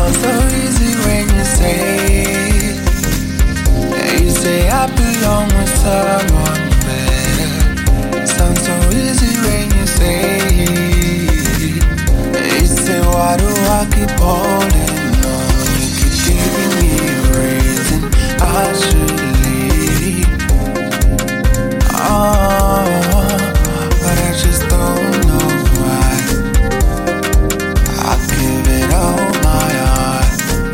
sounds so easy when you say it. Yeah, you say I belong with someone better. Sounds so easy when you say it. Yeah, you say why do I keep holding on? You keep giving me a reason I should leave. Oh, but I just don't know why. I give it all my heart.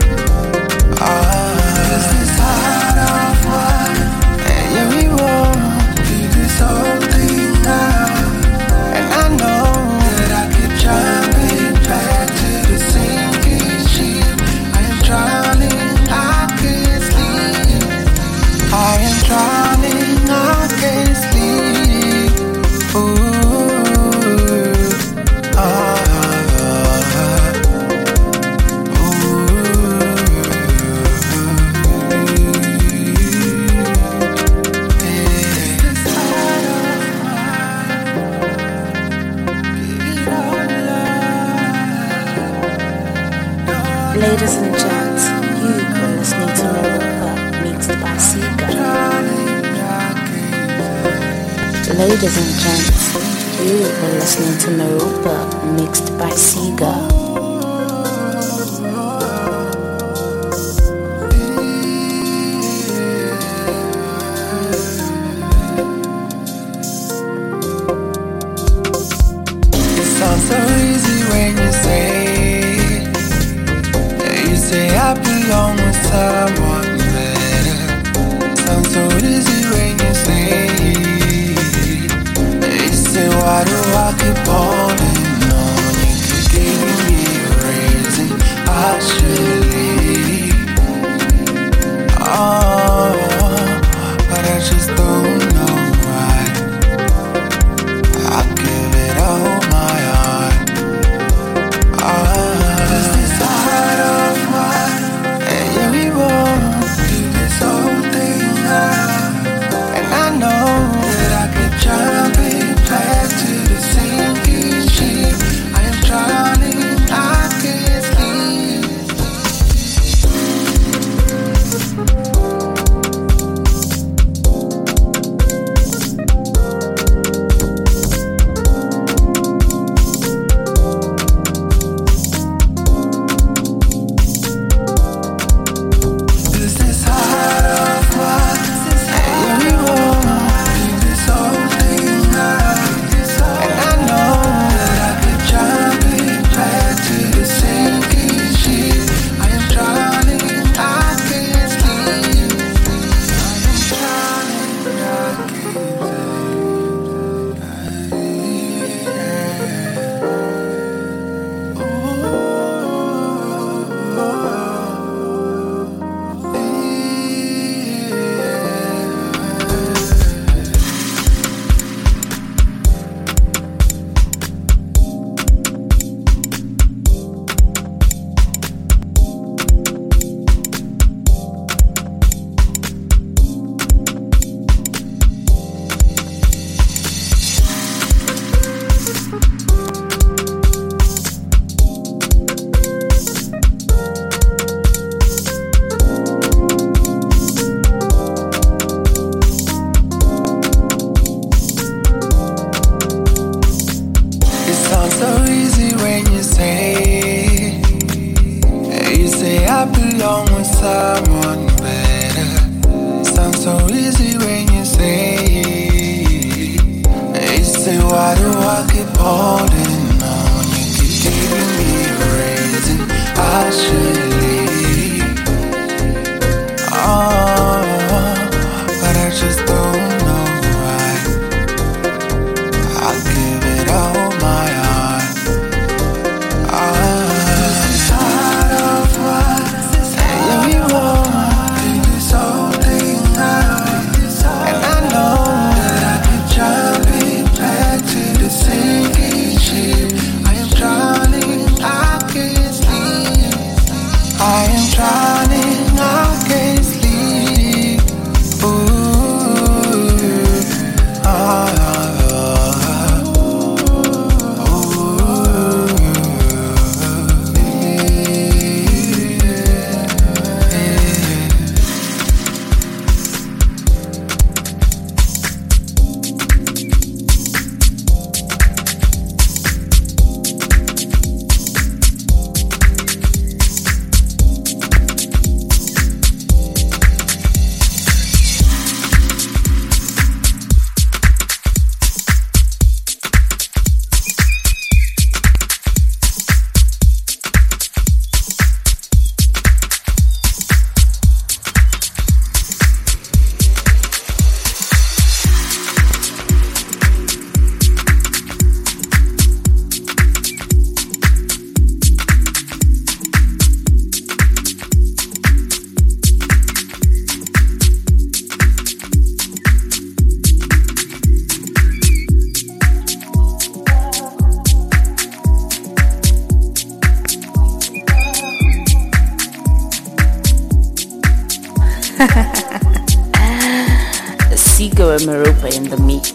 Is this heart of mine? And yeah, we won't do this whole thing now. And I know that I keep jumping back to the sinking ship. I am drowning, I can't sleep. I am drowning, I can't sleep. Ooh, Ladies and gents, you are listening to Narupa mixed by Sega. Ladies and gents, you are listening to Narupa mixed by Sega. it sounds so easy when you say it. Yeah, you say I belong with someone better. Sounds so easy when you say it. Yeah, you say why do I keep holding on? You keep giving me a reason I should leave. Oh, but I just don't know why. I give it all my heart. Is this heart of mine? And yeah, we won't do this whole thing now. And I know that I keep jumping back to the sinking ship. I am drowning, I can't sleep. Is this heart of mine? And yeah, we won't do this whole thing now. And I know that I keep jumping back to the sinking ship. I am drowning, I can't sleep. I am drowning, I can't It sounds so easy when you say it. Yeah, you say I belong with someone better. Sounds so easy when you say it. Yeah, you say why do I keep holding on? You keep giving me a reason I should leave. Oh, but I just don't know why. I give it all my heart. Is this heart of mine? And yeah, we won't do this whole thing now. And I know that I keep jumping back to the sinking ship. Sigo and Maropa in the mix.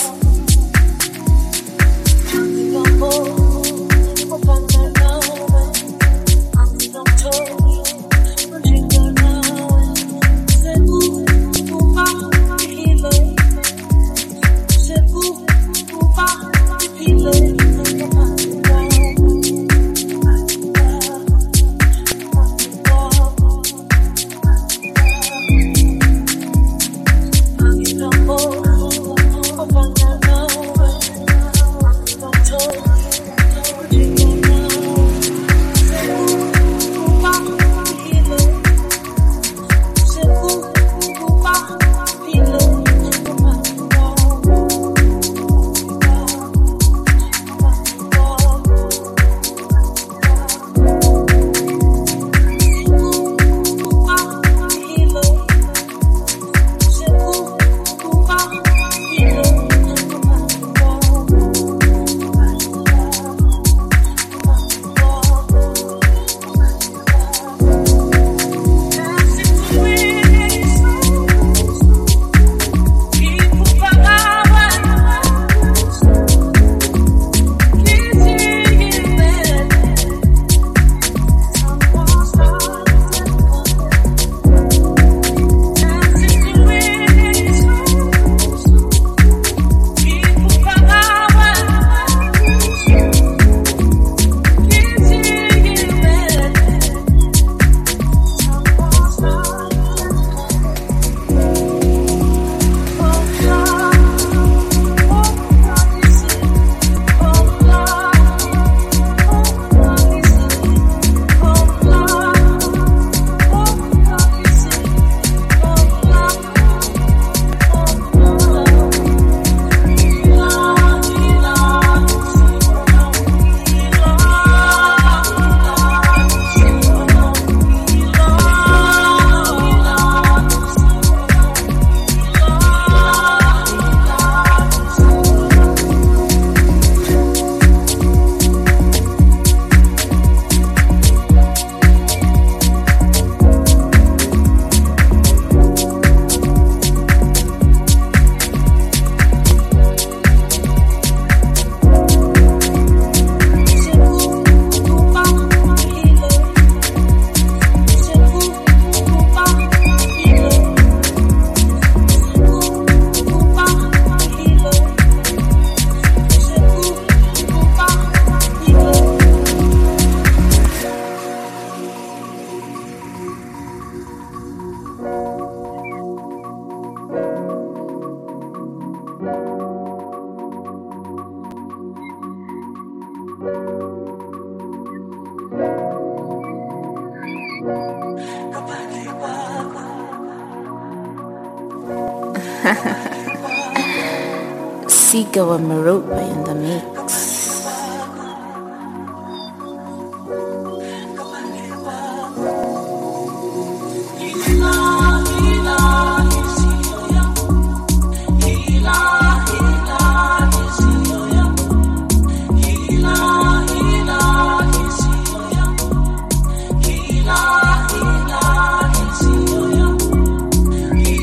Sigo and Maropa in the mix.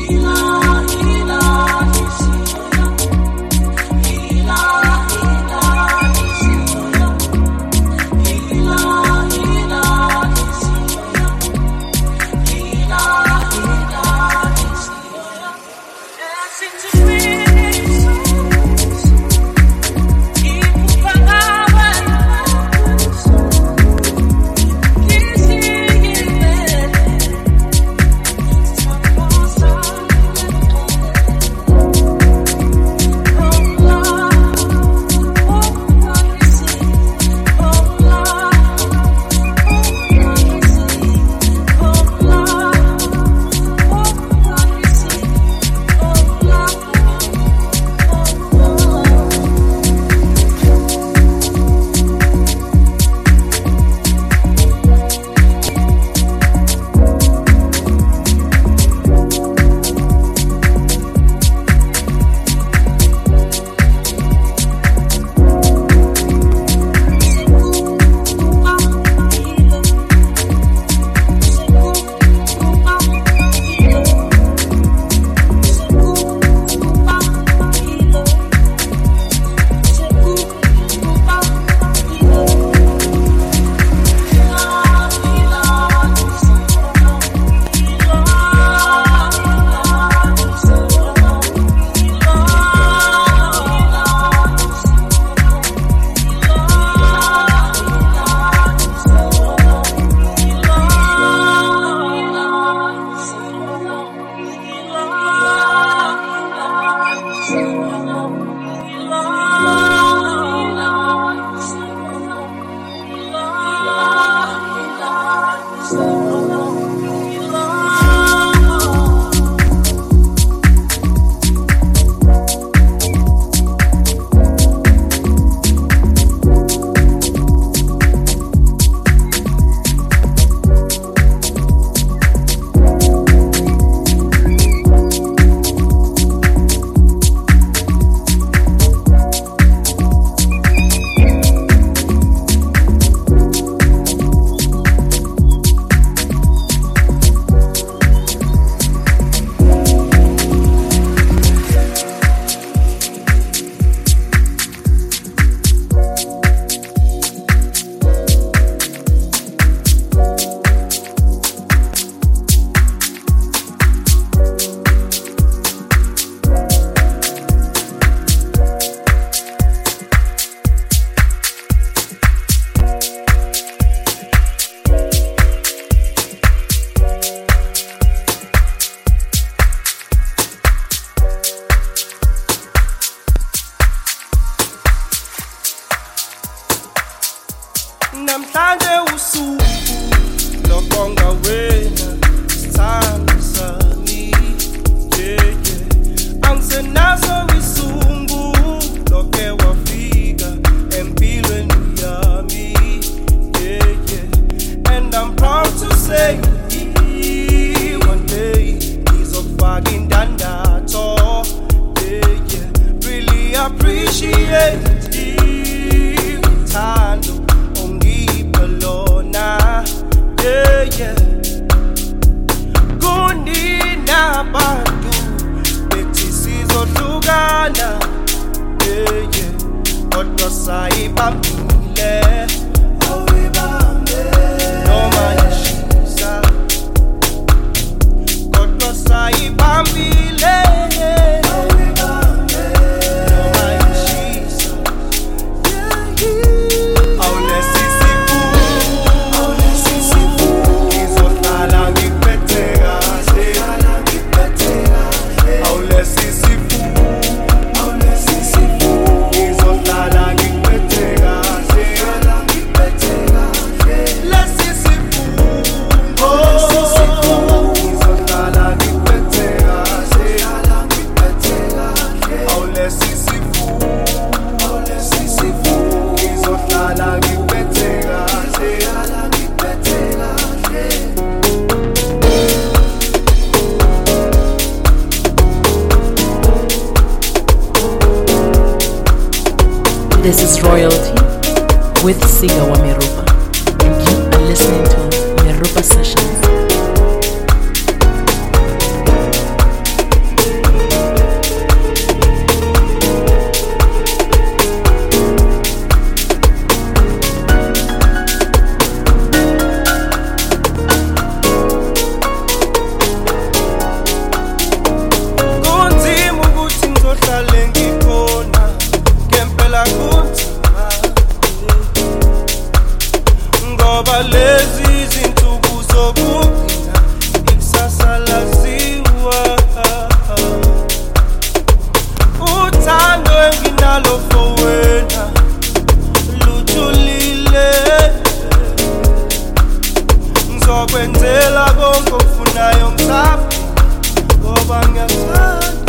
La say one day ngizokufaka indandatho. Yeah, really appreciate uthando ongipha lona. Yeah, kuninabantu bethi sizohlukana. Yeah, kodwa sayibambile. Noma yishisa kodwa sayibambile. Noma yishisa awulesisifu ngizohlala ngiphethe kahle. Awulesisifu ngizohlala ngiphethe kahle. Lesisifu ngizohlala ngiphethe kahle. Awulesisifu ngizohlala ngiphethe kahle. This is Royalty with Siga wa Merupa, and you are listening to Merupa Sessions. Kunzima ukuthi ngizohlale ngikhona, ngempela kunzima. Ngoba lezi zinsuku zokugcina ikusasa laziwa. Uthando enginalo for wena lujulile. Ngizokwenzela konke okufunayo msafi, ngoba ngiyathanda.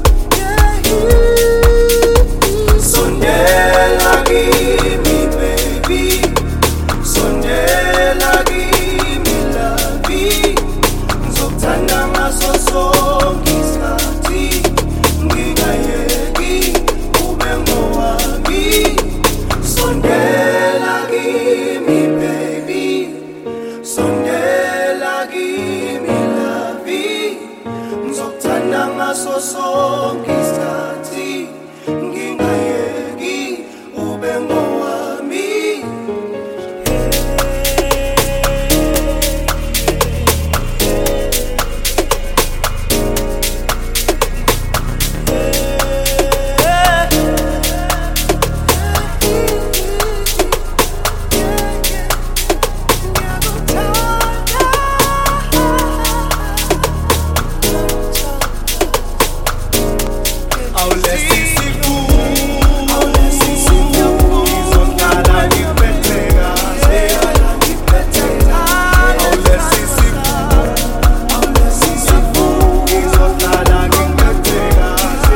Sondela kimi baby, sondela kimi lavi. Ngizokuthanda ngaso sonke isikhathi, ngingayeki ube ngowami. Sondela kimi baby, sondela kimi lavi. Ngizokuthanda ngaso sonke isikhathi, ngingayeki ube ngowami. Awulesisifu ngizohlala ngiphethe kahle. Awulesisifu ngizohlala ngiphethe kahle.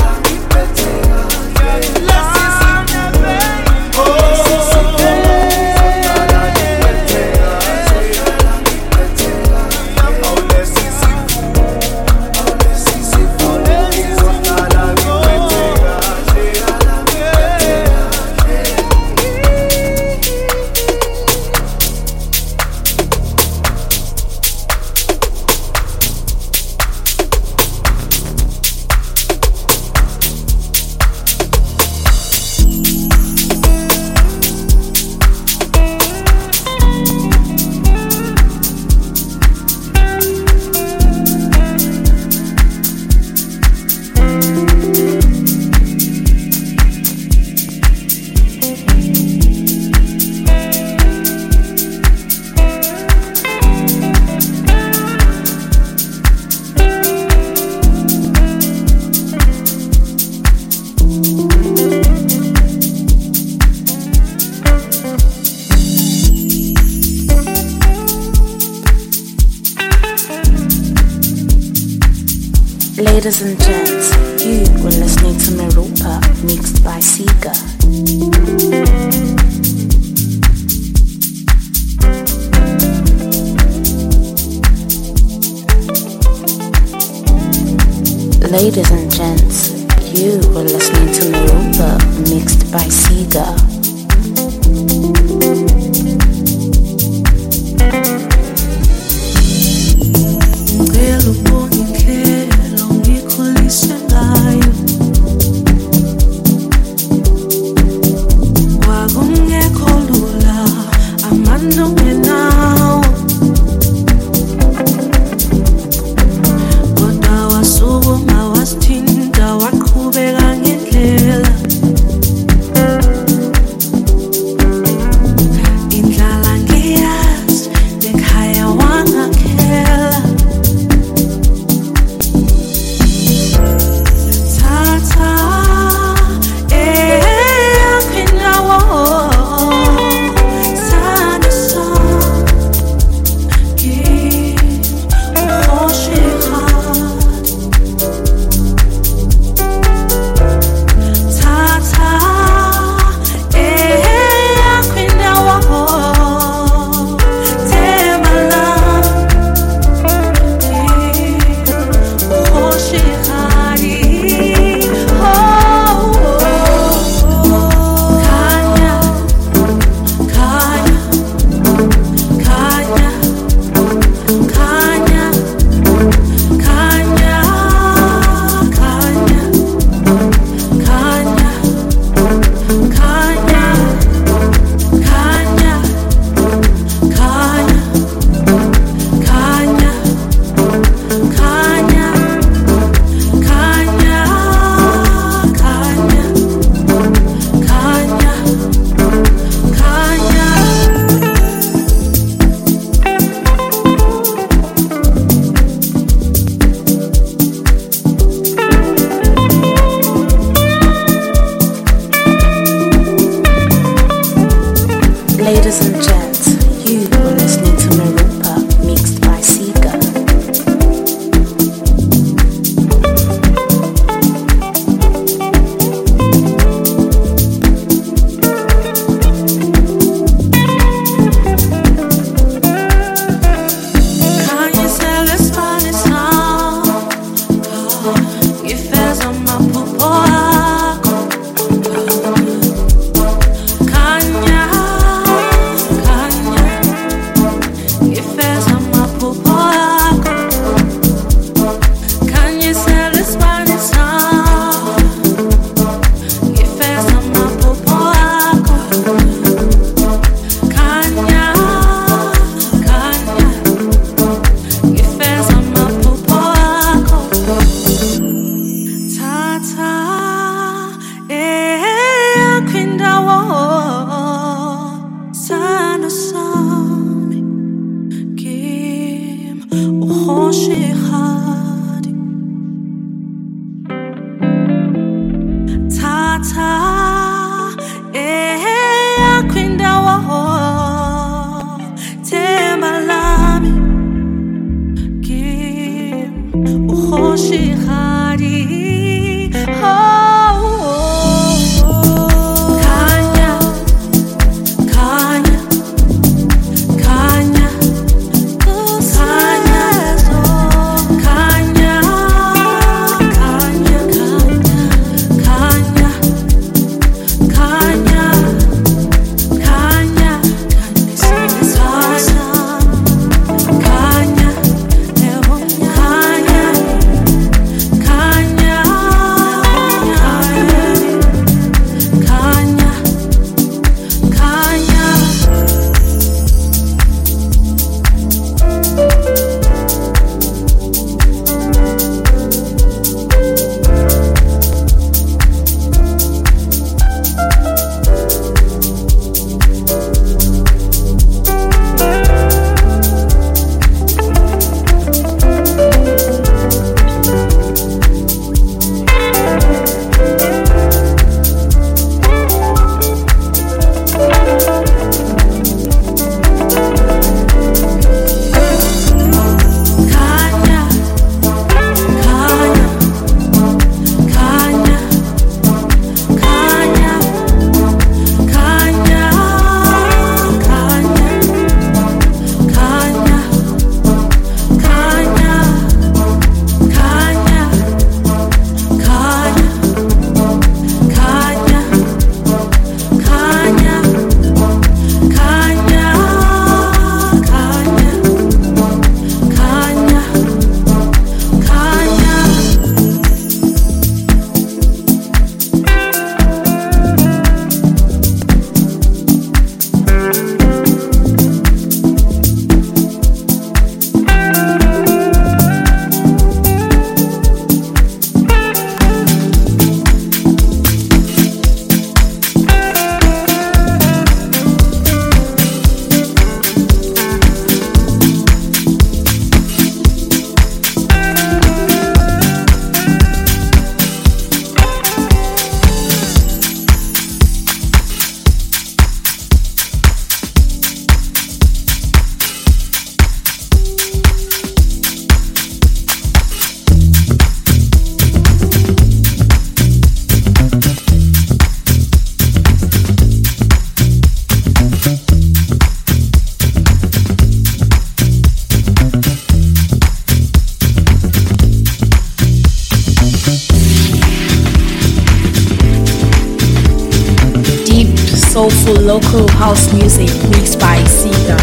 Ladies and gents, you were listening to Merupa, mixed by Siga. Ladies and gents, you were listening to Naruba mixed by Sega. Ladies and gents, you were listening to Naruba mixed by Sega. soulful local house music mixed by Sega.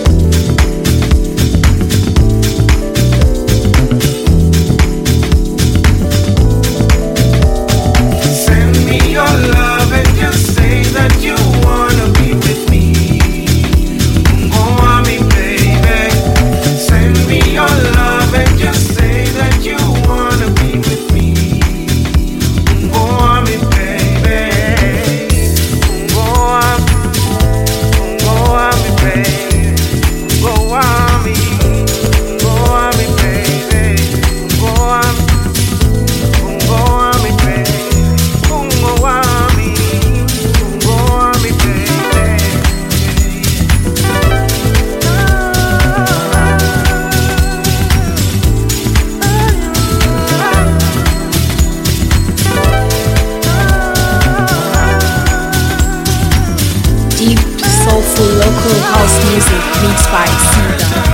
Local house music mixed by Sega.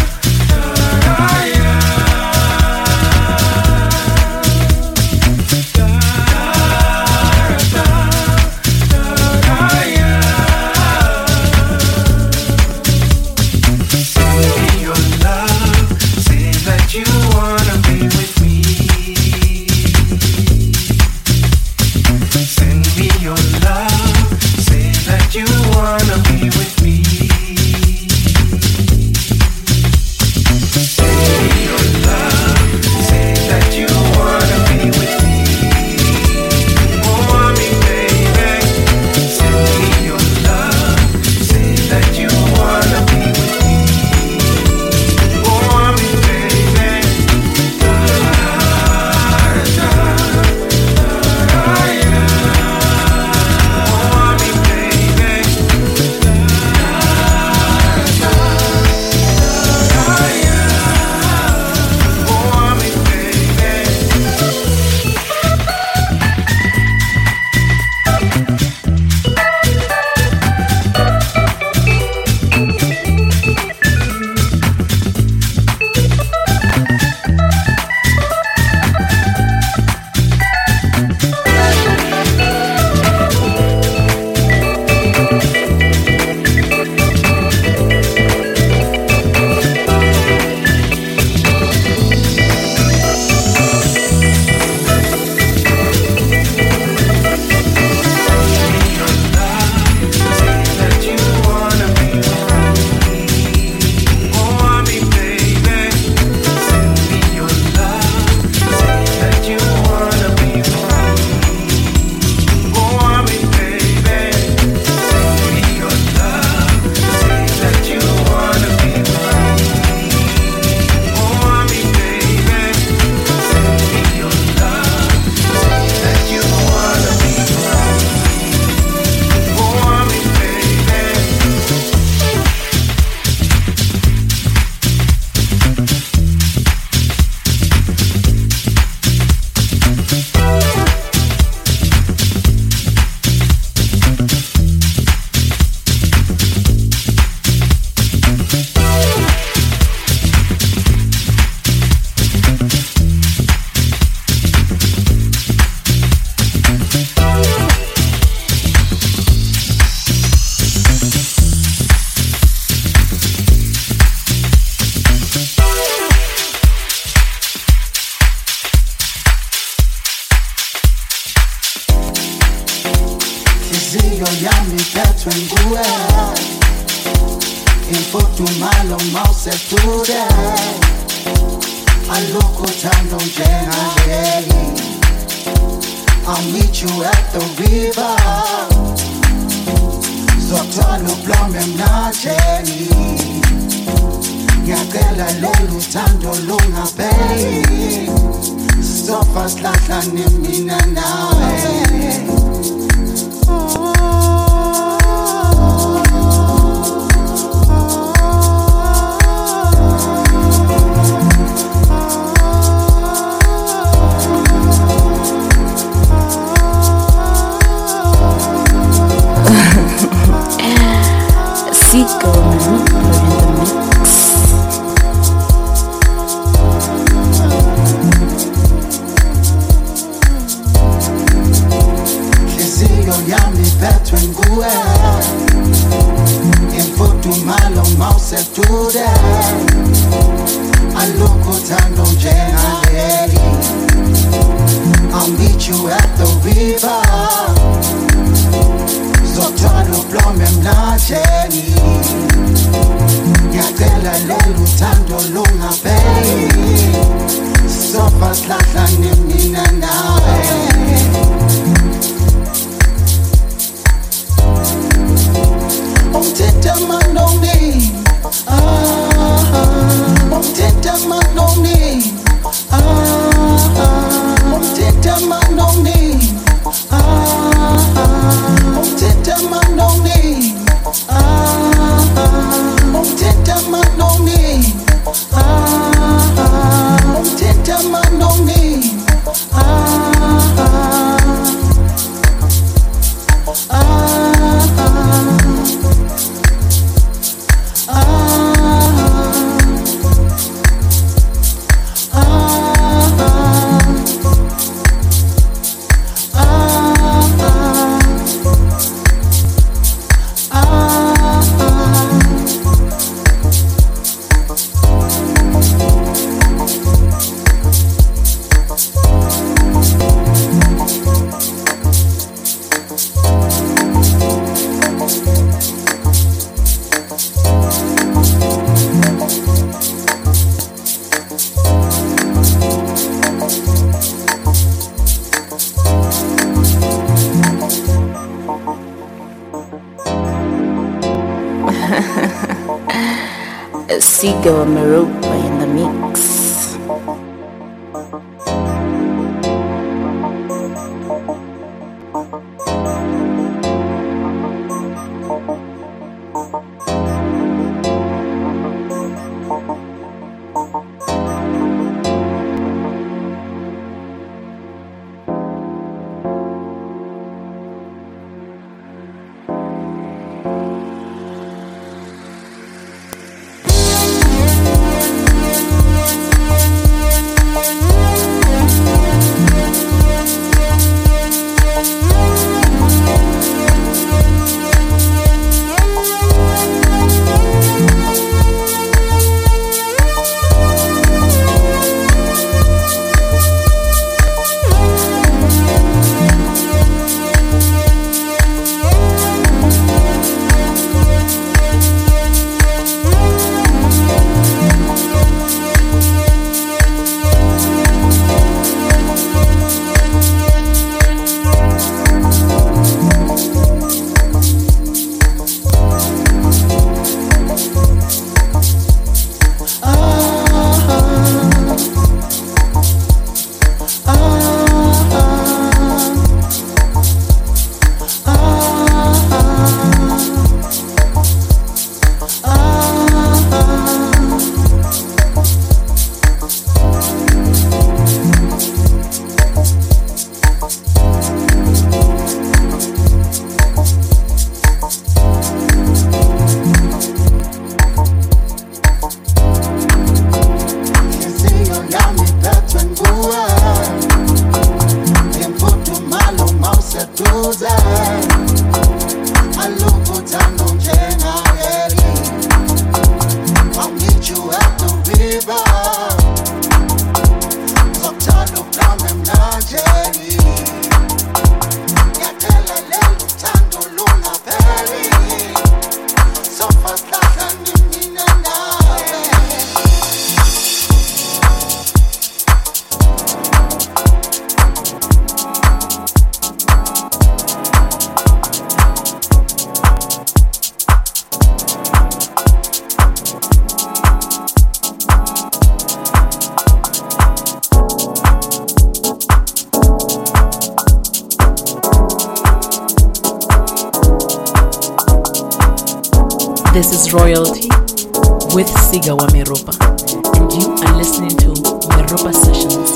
Inhliziyo yami iphethwe nguwe, imfudumalo mawuseduze, alukho uthando njengaleli. I'll meet you at the river, zothwala ublome mnajeni, ngiyacela lolu thando lungapheli, sizofa silahlane mina nawe. Zico Marupa in the mix. useduze alukho uthando njengaleli. I'll meet you at the river. Zothwala ublome emlanjeni. Ngiyacela lolu uthando lungapheli. Sofa silahlane mina nawe. Umthetho manoni. Umthetho manoni. Umthetho manoni. Umthetho manoni. Umthetho manoni. Umthetho manoni. Sigo Maropa in the mix. This is Royalty with Siga Meropa, and you are listening to Meropa Sessions.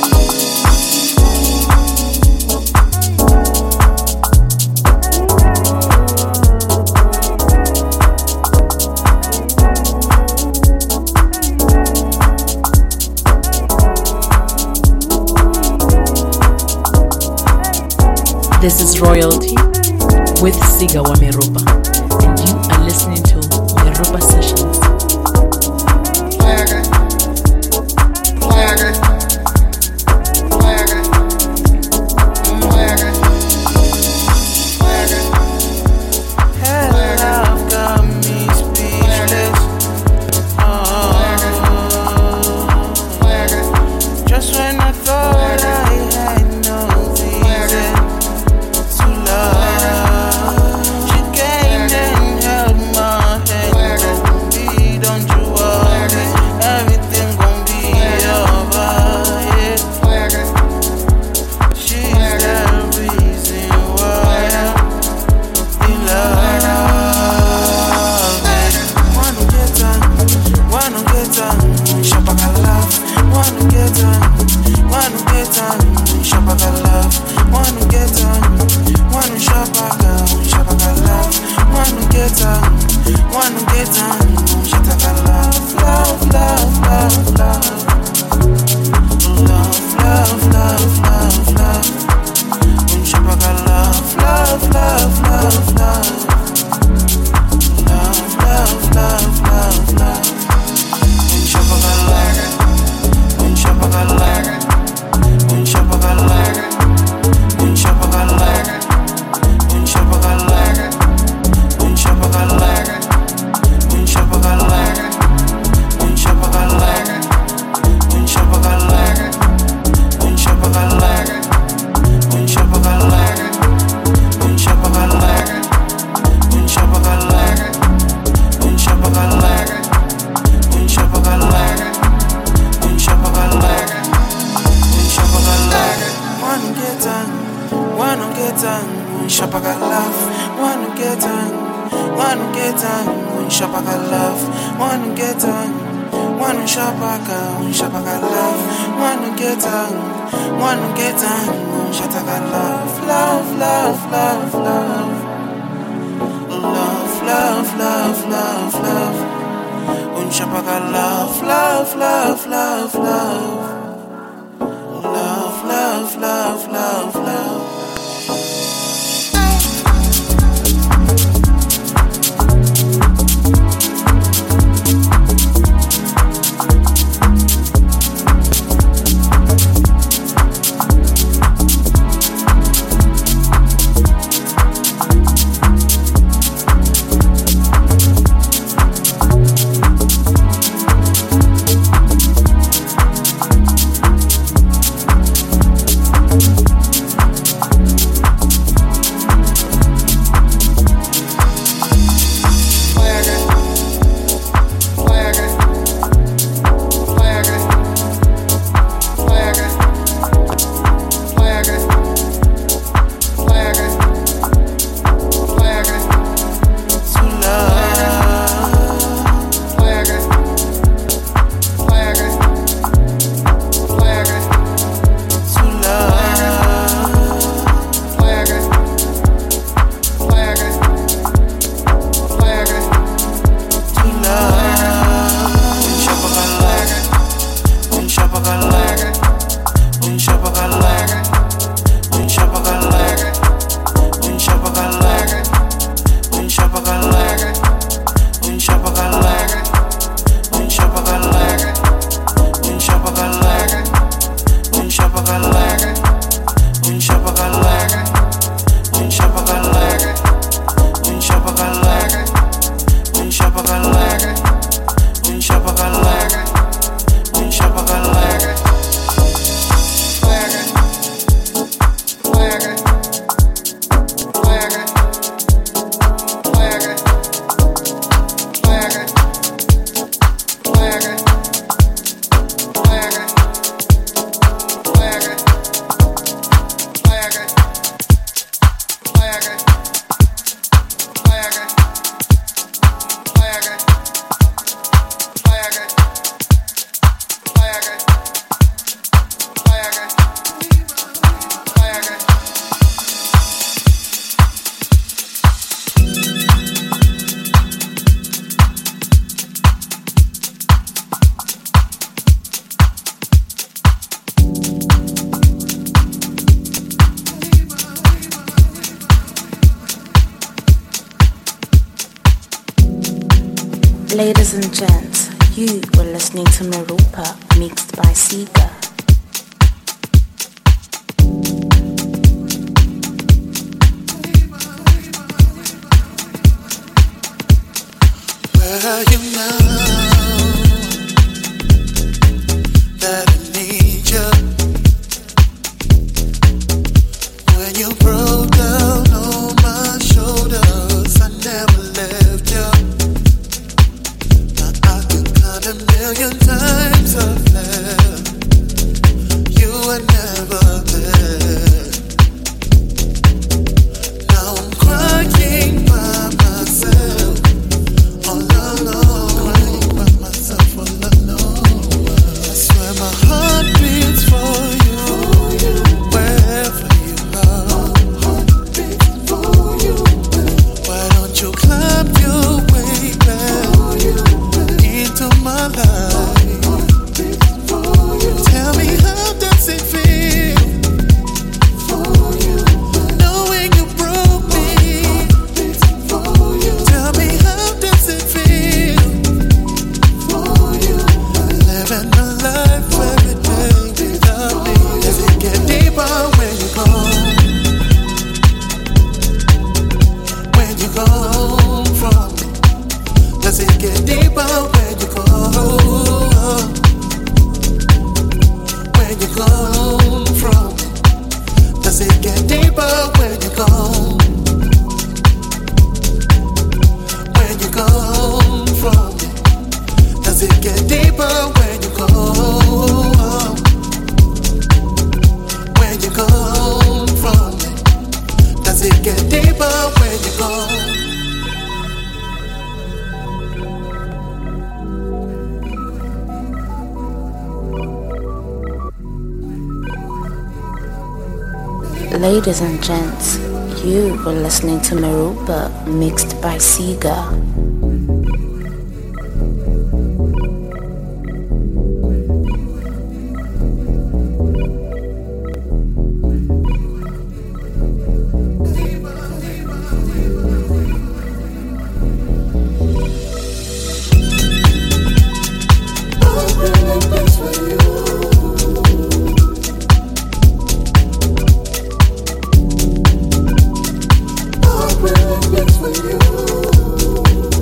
This is Royalty with Siga Meropa, and you are listening to Meropa Sessions. get on. One shop I love. One get on. One get on. Shut I got love, love, love, love, love. Love, love, love, love, love. Un shop I got love, love, love, love, love. Love, love, love, love, love. Ladies and gents, you were listening to Merupa, mixed by Sika. Where are you now? That I need you. When you broke down on my shoulders, I never left you. A million times I've left, you were never there. Now I'm crying by myself, all alone. Crying by myself, all alone. I swear my heart beats for you, wherever you are. Why don't you clap your way back into my life? Tell me, how does it feel? Knowing you broke me. Tell me, how does it feel? Living my life every day without me. Does it get deeper when you go? When you go from me? Does it get deeper when you go? When you go from me? Does it get deeper when you go? When you go from me? Does it get deeper when you go? When you go from me? Does it get deeper when you go? Ladies and gents, you were listening to Meruba, mixed by Siga. For you.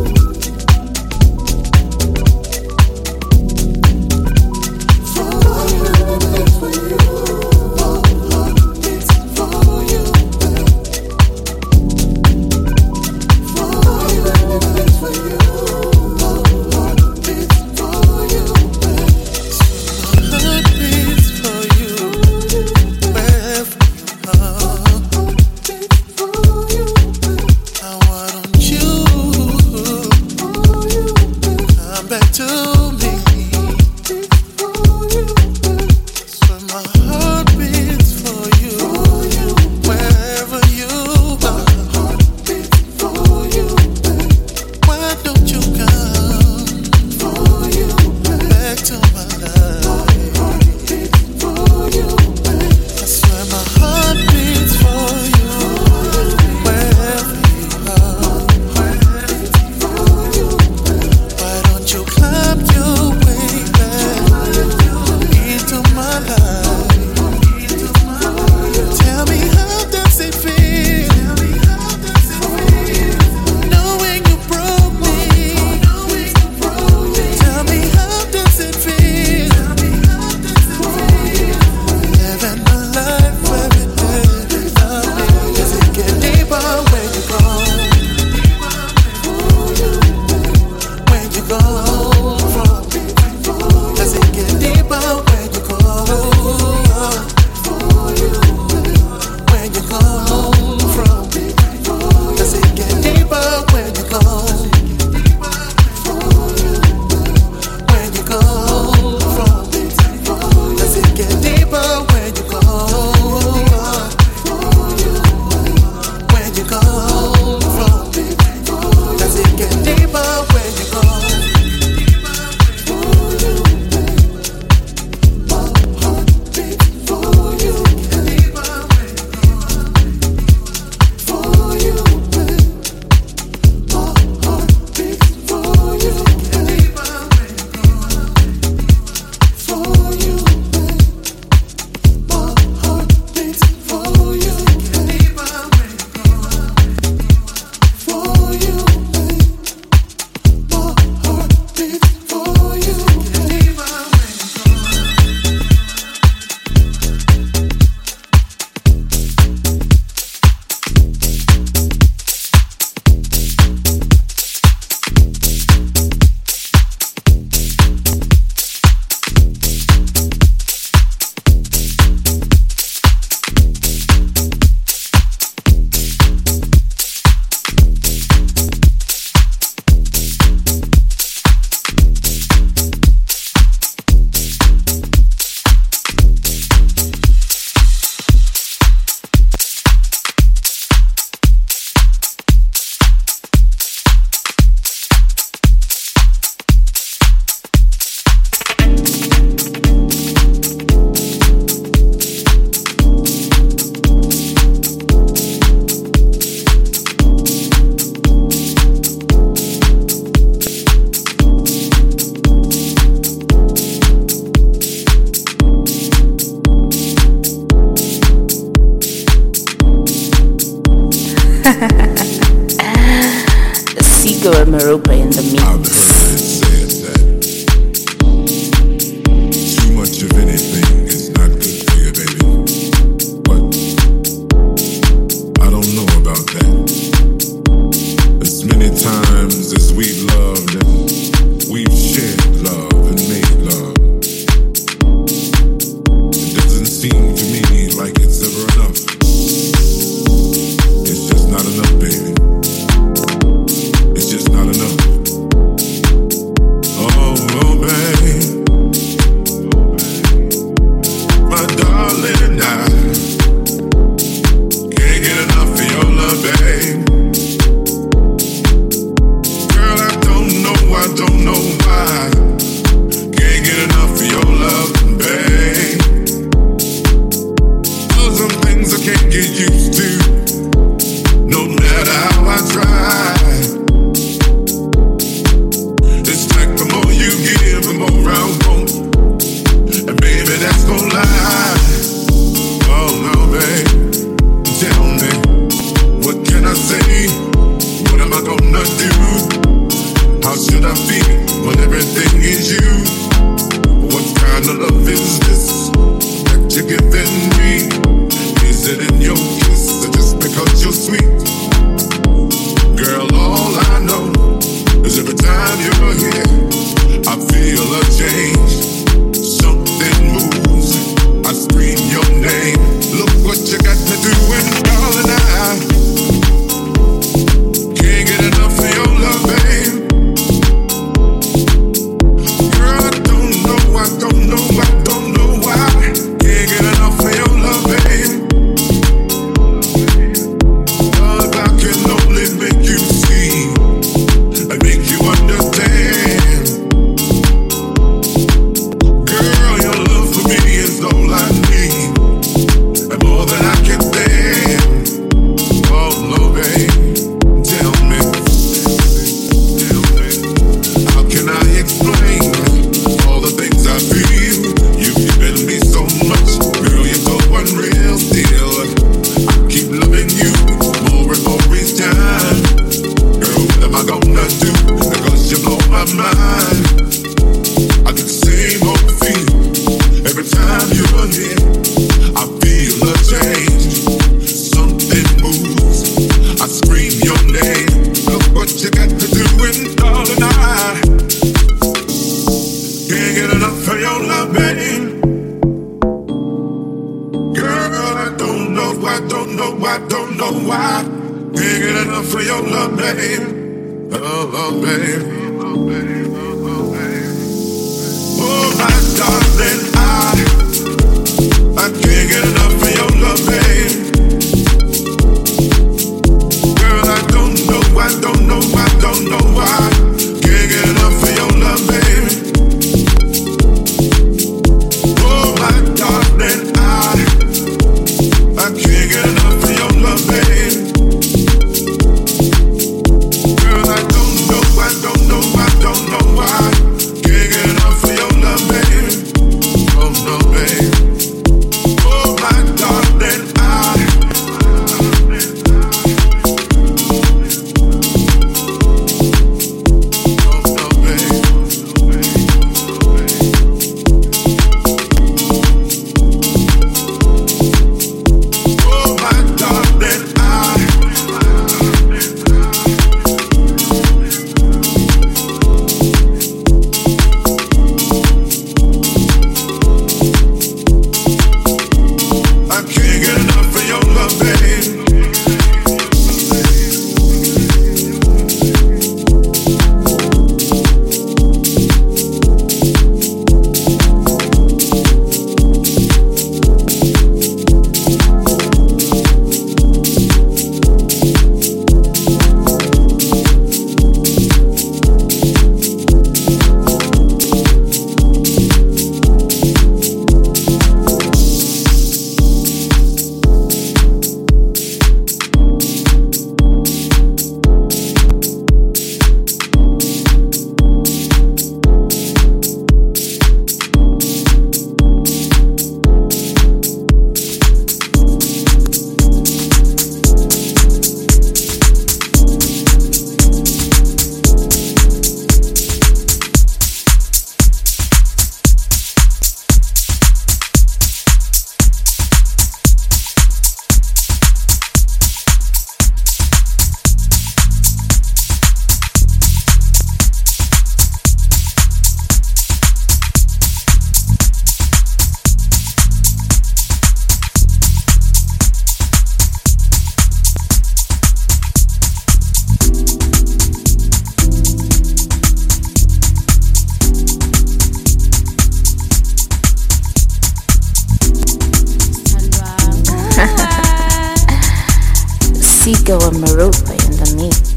Sigo and Maropa in the mix.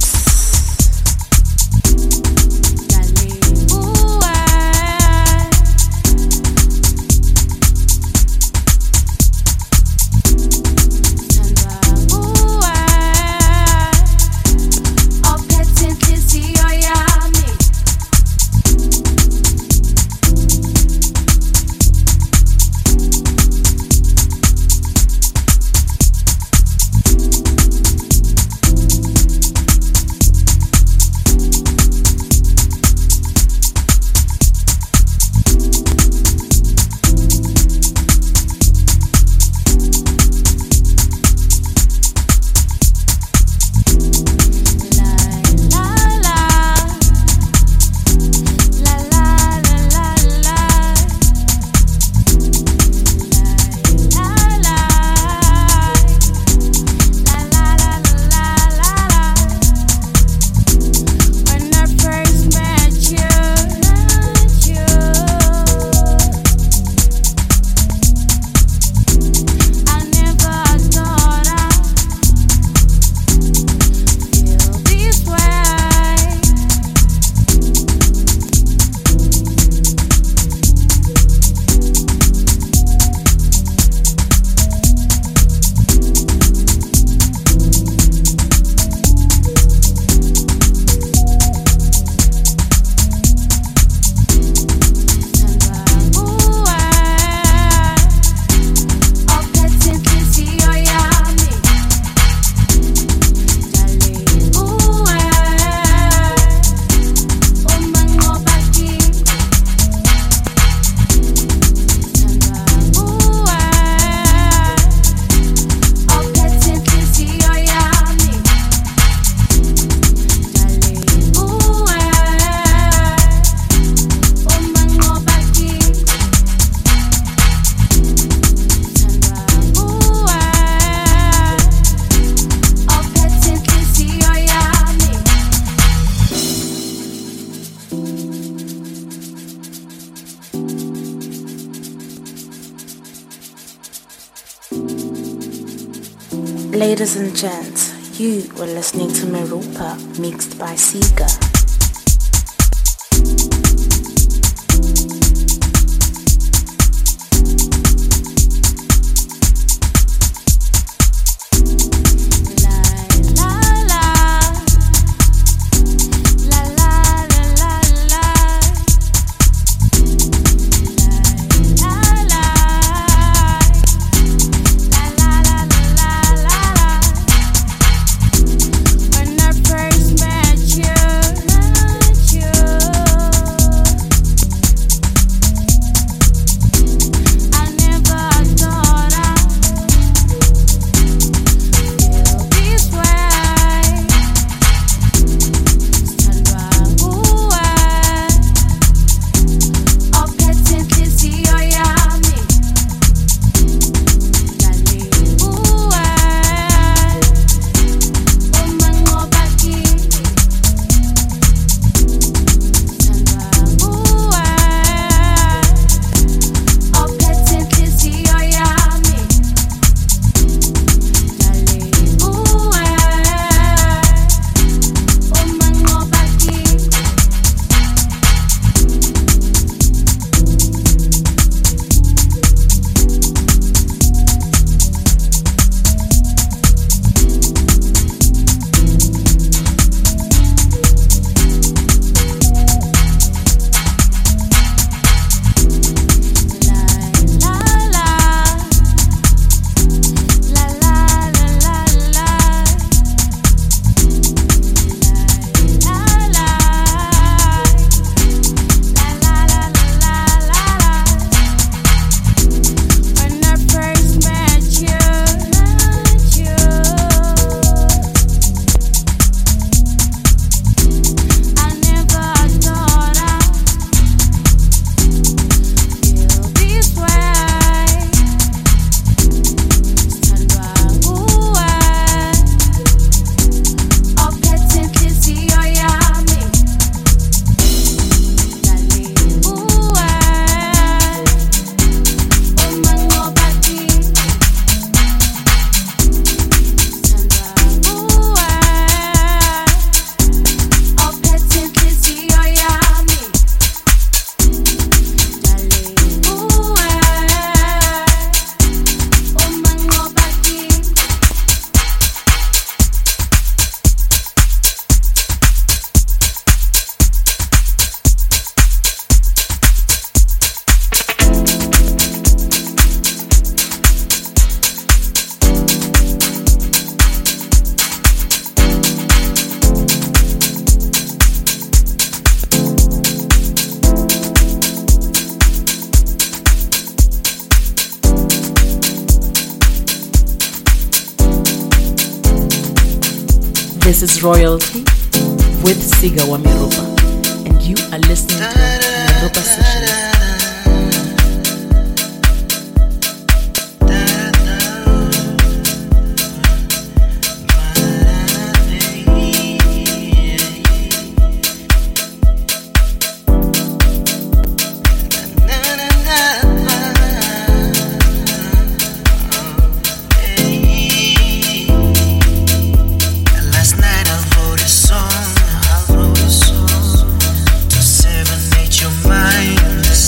Ladies and gents, you were listening to Merupa, mixed by Sega. This is Royalty with Siga wa Merupa, and you are listening to Merupa Sessions. Serenade your mind.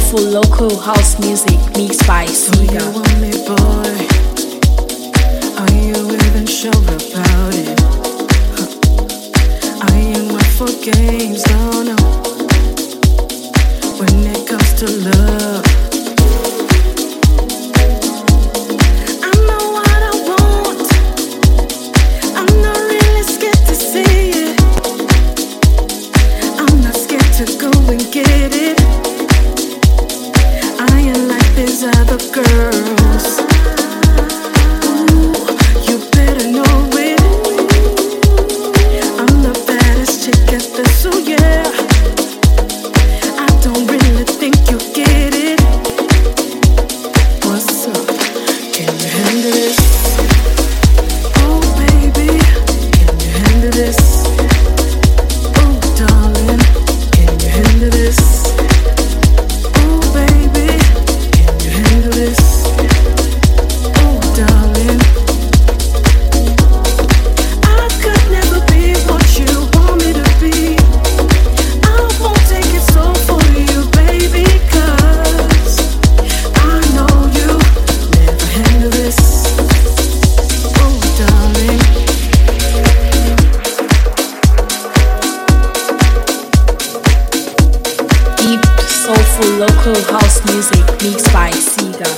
soulful local house music mixed by Do you Siga. want me, boy? Are you even sure about it? I ain't one for games, no, no. When it comes to love, I know what I want. I'm not really scared to say it. I'm not scared to go and get it. I ain't like these other girls. Ooh, you better know it. I'm the baddest chick at the zoo, yeah. I don't really think you get it. What's up? Can you handle this? Oh baby, can you handle this? Oh darling, can you handle this? Oh baby, can you handle this? Oh darling, I could never be what you want me to be. I won't take it so for you, baby, 'cause I know you never handle this. Oh darling, Deep soulful local house music mixed by Siga.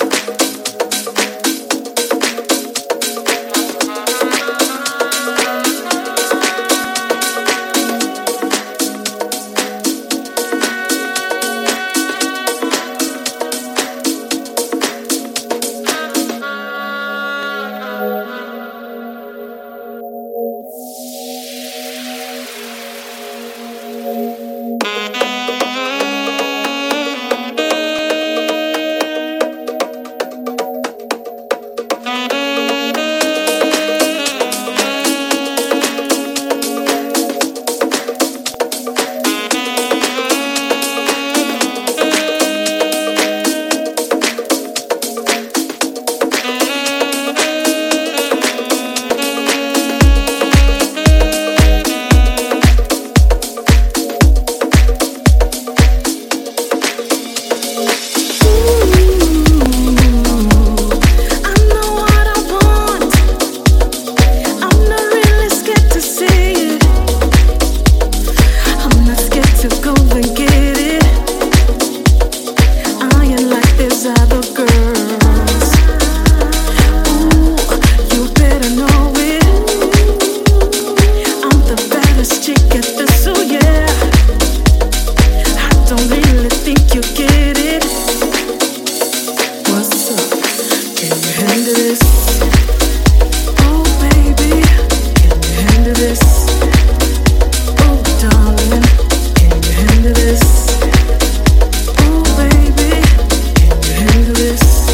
I know what I want. I'm not really scared to say it. I'm not scared to go and get it. I ain't like these other girls. Ooh, you better know it. I'm the baddest chick at the zoo, yeah. I don't really think you get it. What's up? Can you handle this? Oh baby, can you handle this? Oh darling, can you handle this? Oh baby, can you handle this?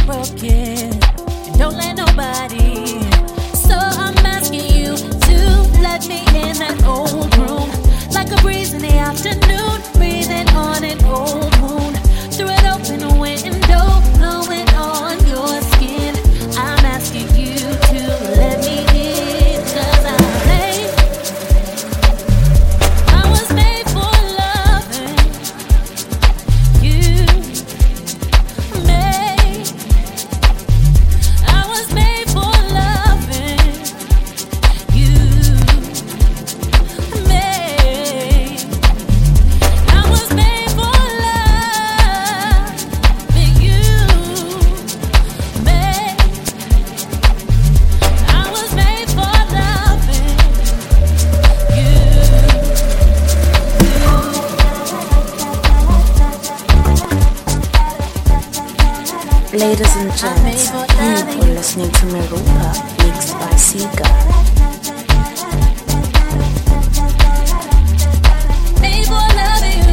broken. And don't let nobody. So I'm asking you to let me in that old room. Like a breeze in the afternoon, breathing on an old wound. Through an open window, blowing on your skin. I'm asking you to let me in, 'cause I was made for loving you. I was made for loving you. I was made for loving you. I was made for loving you. Ladies and gents, you are listening to Merupa, mixed by Sika. Made for loving you.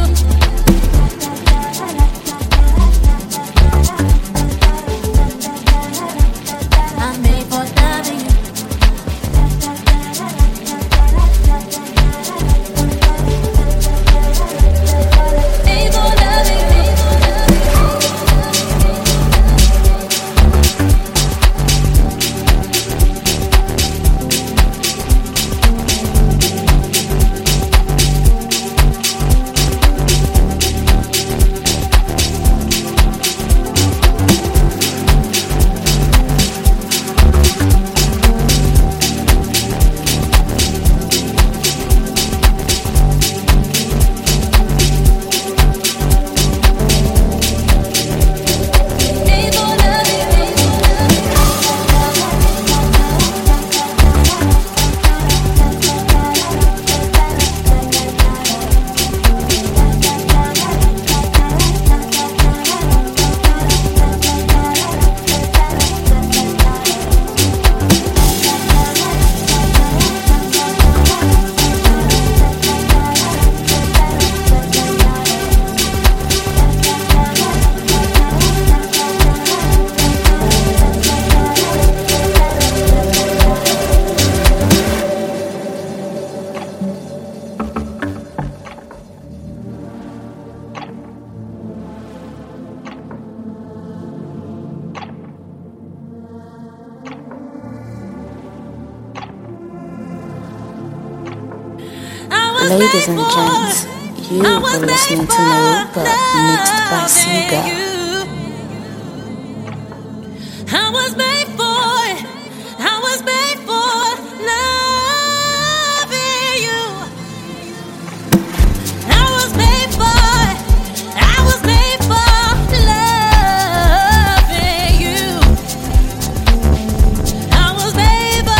I'm made for loving you. Made for loving you. Made for loving you. I was Ladies made and for- gents, you I are was listening made to for Merupa, mixed by loving Sika. you. I was made for loving you. I was made for loving you. I was made for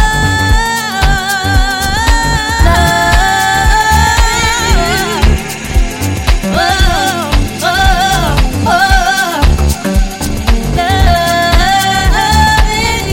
loving you.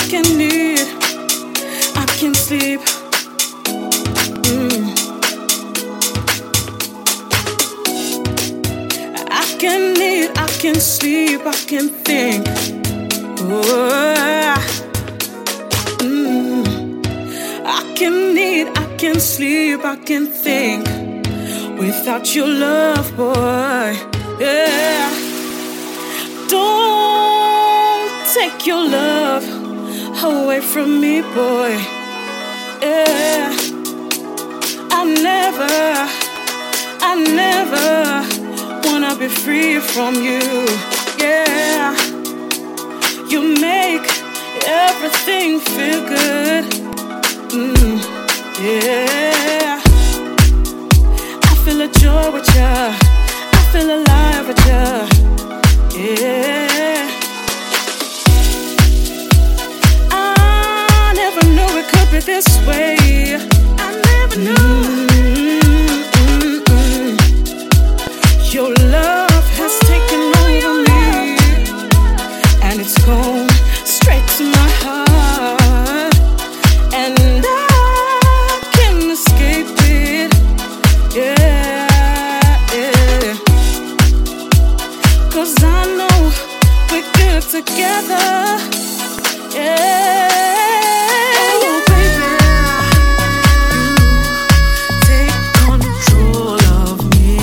can eat, I can sleep. I can eat, I can sleep, I can think. I can eat, I can sleep, I can think. Without your love, boy, yeah. Don't take your love away from me, boy, yeah. I never wanna be free from you, yeah. You make everything feel good, yeah. I feel a joy with ya, I feel alive with ya, yeah. I never knew it could be this way, I never knew. Your love has taken over me, and it's gone straight to my heart, and I can't escape it, yeah, yeah. 'Cause I know we're good together, yeah. Oh, baby, you take control of me.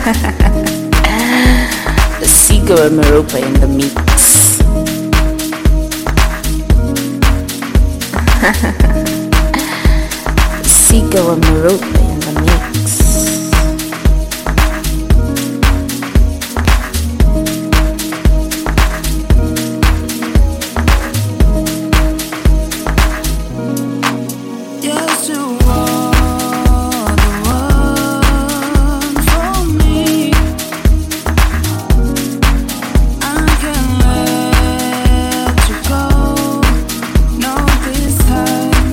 The Sigo and Meropa in the mix. Sigo and Meropa in the mix. Yes, you are the one for me. I can't let you go, not this time.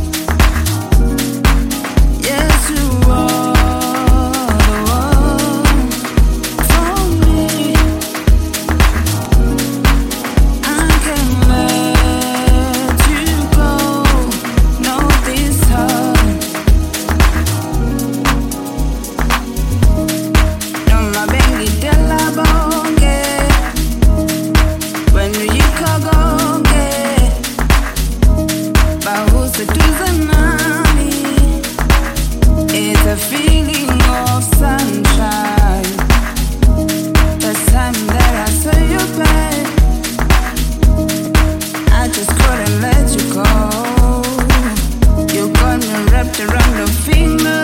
Yes, you are the one for me. I can't let you go, not this time. Non ma bengi della bonge, when you kagonge, bahuse tuzanani. It's a feeling of sunshine. The time that I saw you back, I just couldn't let you go. You got me wrapped around the finger.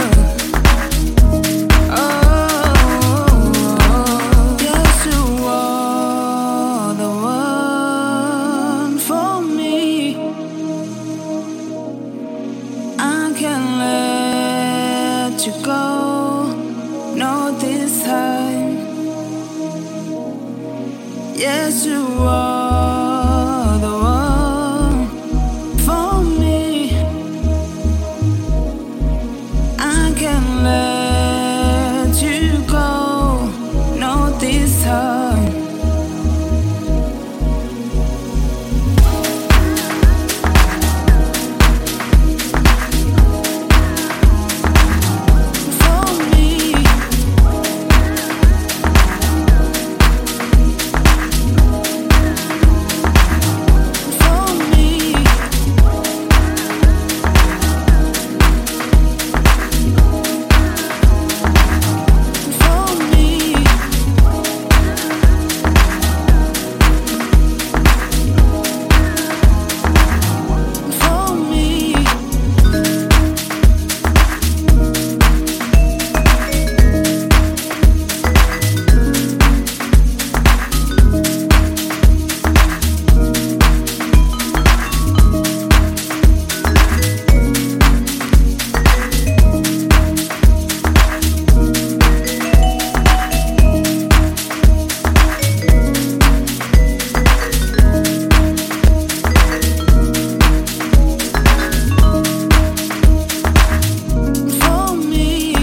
Oh, yes, you are the one for me. I can't let you go, not this time. Yes, you are the one for me. I can't let you go, not this time. For me, for me, for me. For me, for me.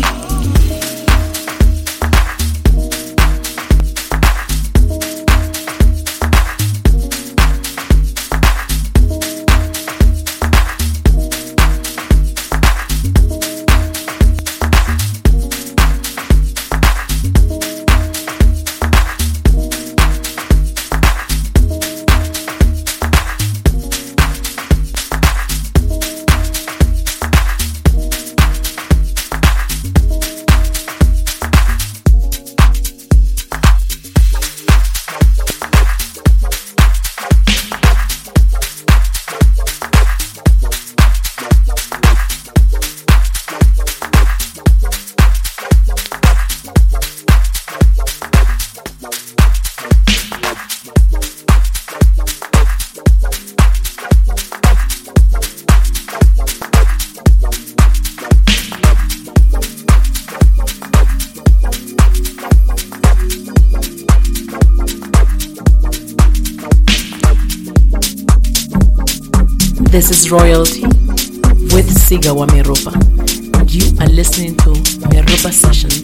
This is Royalty with Siga wa Meropa. You are listening to Meropa Sessions.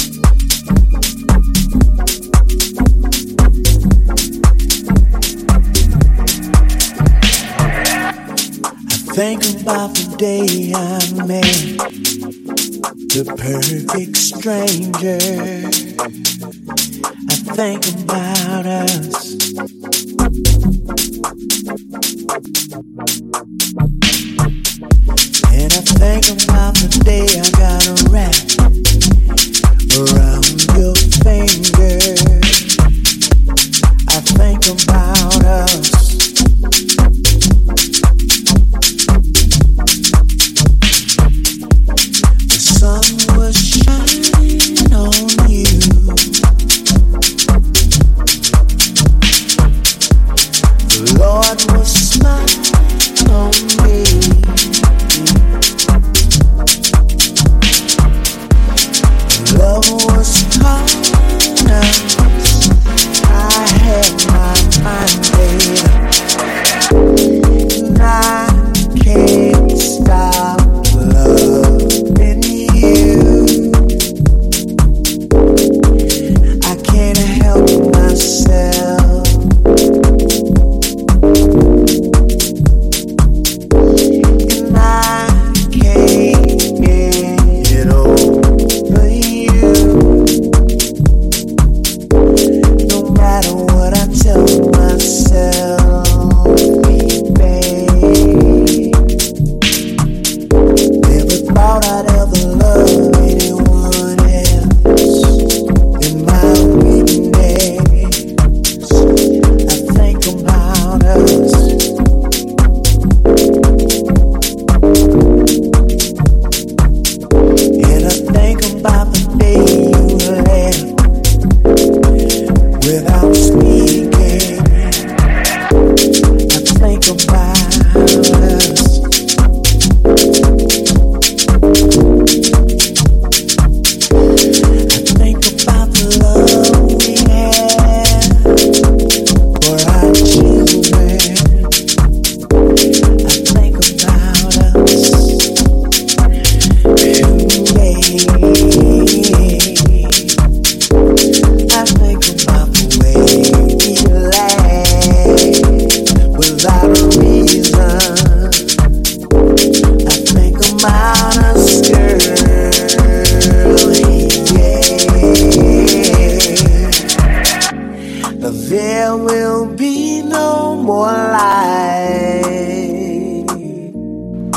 Think about the day I met the perfect stranger. I think about us. And I think about the day I got a wrap around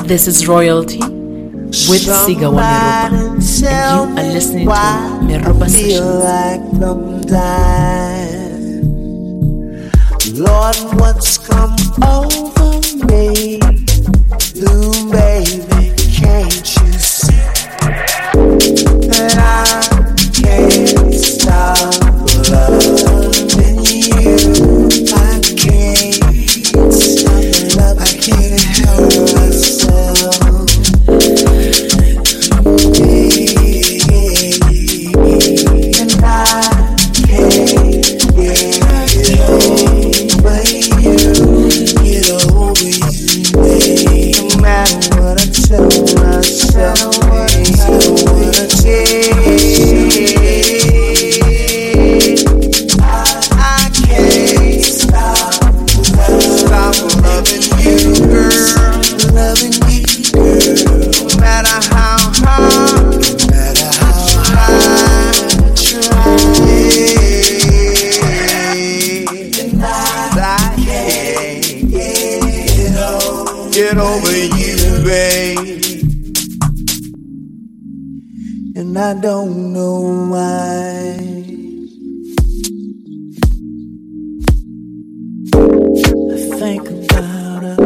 This is Royalty with Siga wa Meropa, and you are listening to Meropa Sessions. Like Lord, what's come over me? Blue baby, can't you see that I can't stop loving you? I can't stop loving. I can't help myself. And I can't get over you. Get over you, baby. No matter what I tell myself, what I can't stop loving you, girl. Loving you, girl. No matter how hard, no matter how hard I try, I can't get over you, babe. And I don't know why. I think about us.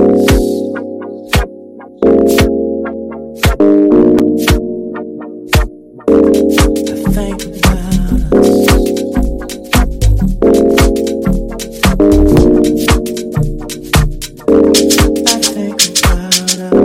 I think about us. I think about us.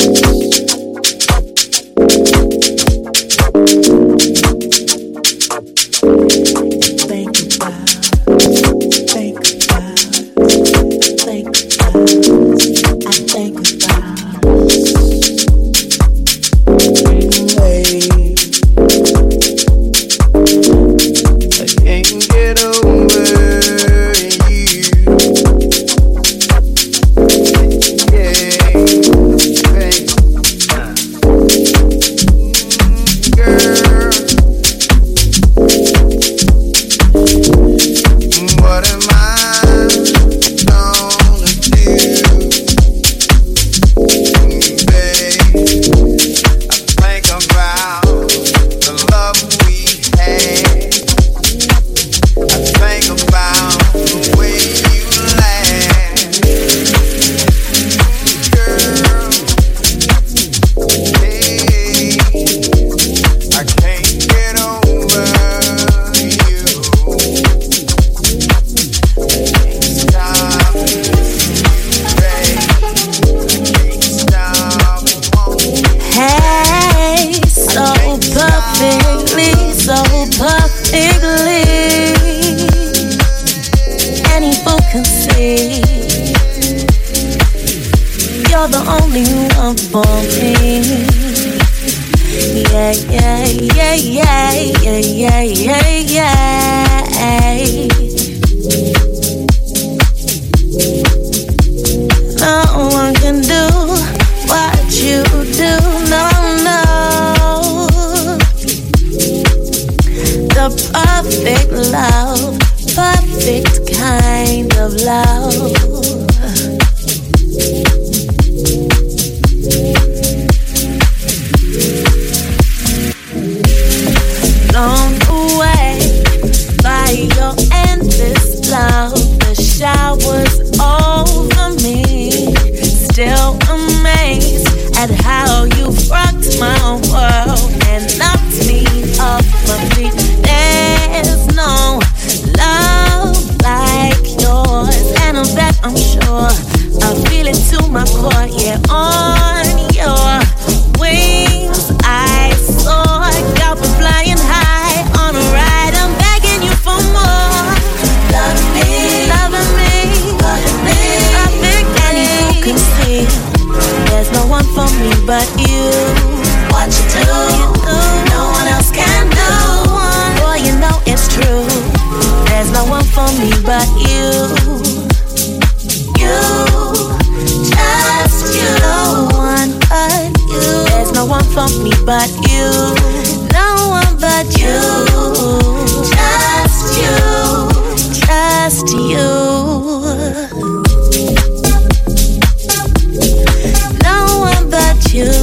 You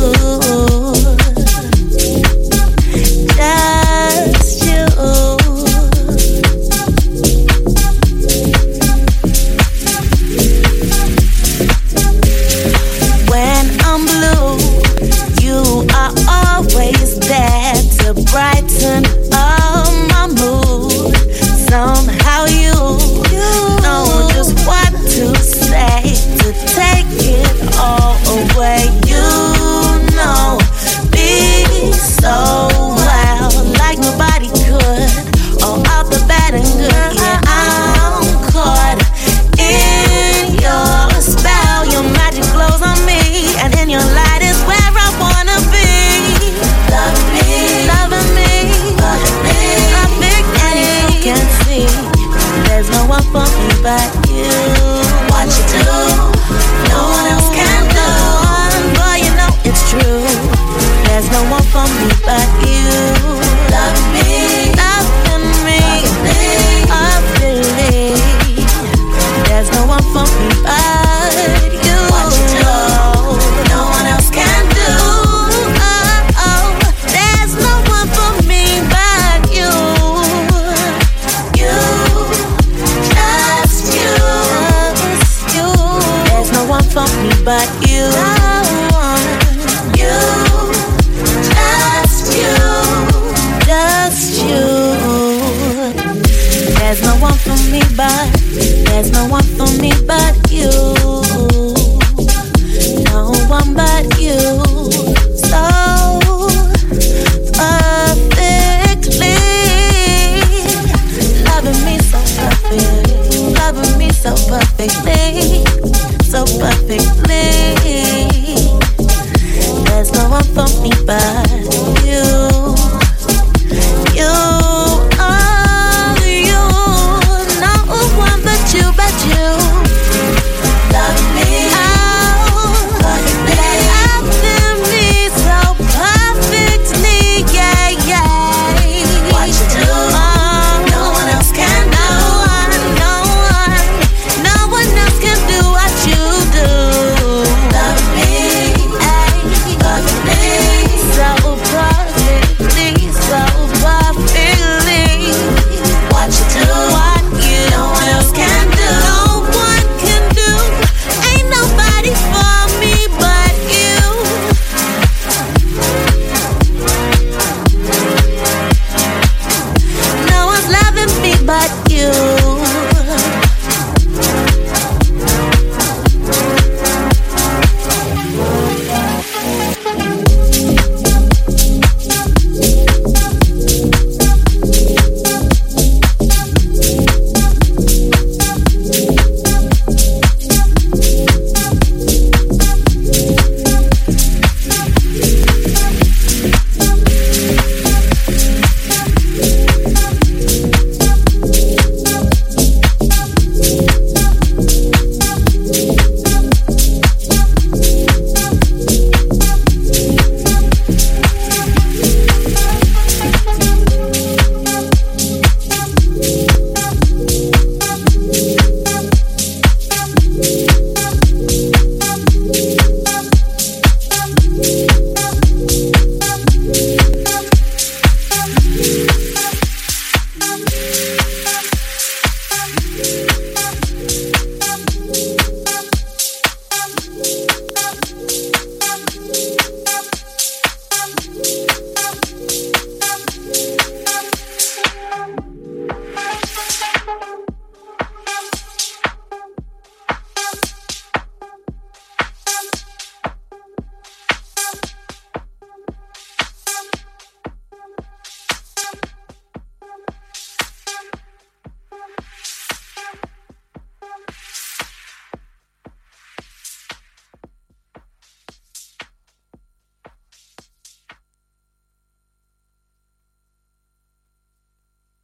for me but there's no one for me but you.